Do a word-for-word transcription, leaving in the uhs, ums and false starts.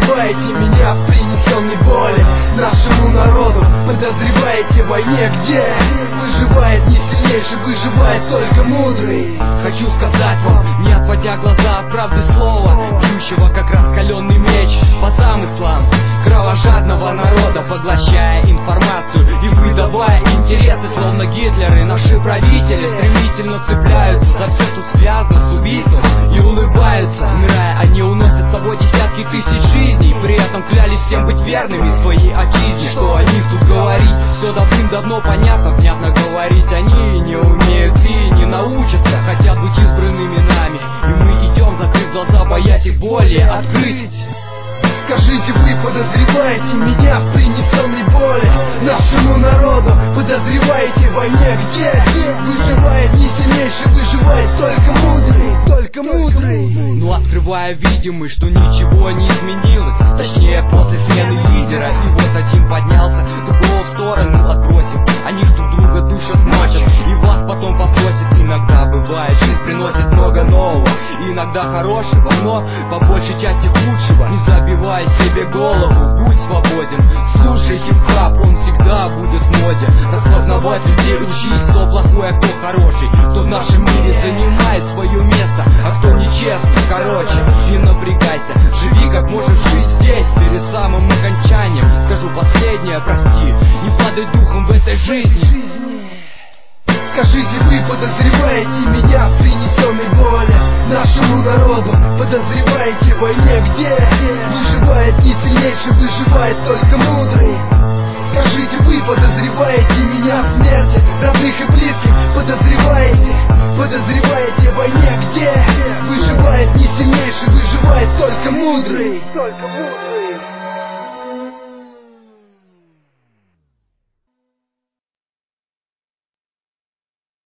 Подозреваете меня в принесенной боли нашему народу. Подозреваете в войне, где выживает не сильнейший, выживает только мудрый. Хочу сказать вам, не отводя глаза от правды слова, бьющего как раскаленный меч по замыслам кровожадного народа, поглощая информацию и выдавая интересы, словно Гитлеры. Наши правители стремительно цепляются за все, что связано с убийством, и улыбаются. Умирая, они уносят с собой десятки тысяч жизней, при этом клялись всем быть верными своей отчизне. Что о них тут говорить, все давным-давно понятно. Внятно говорить они не умеют и не научатся, хотят быть избранными нами, и мы идем, закрыв глаза, боясь их более открыть. Скажите, вы подозреваете меня в принесенной боли нашему народу? Подозреваете в войне, где выживает не сильнейший, выживает только мудрый, только мудрый. Но открывая видимость, что ничего не изменилось, точнее после смены лидера, и вот один поднялся, другого в сторону отбросив. Они друг друга душат, мочат, и вас потом попросят. Иногда бывает, жизнь приносит много нового, иногда хорошего, но по большей части худшего. Не забивай себе голову, будь свободен, слушай хип-хап, он всегда будет в моде. Распознавать людей учись, кто плохой, а кто хороший, кто в нашем мире занимает свое место, а кто нечестный. Короче, не напрягайся, живи как можешь жить здесь. Перед самым окончанием скажу последнее, прости, не падай духом в этой жизни. Скажите, вы подозреваете меня в принесенной боли нашему народу? Подозреваете в войне, где выживает не сильнейший, выживает только мудрый? Скажите, вы подозреваете меня в смерти родных и близких? Подозреваете, подозреваете в войне, где выживает не сильнейший, выживает только мудрый, только мудрый.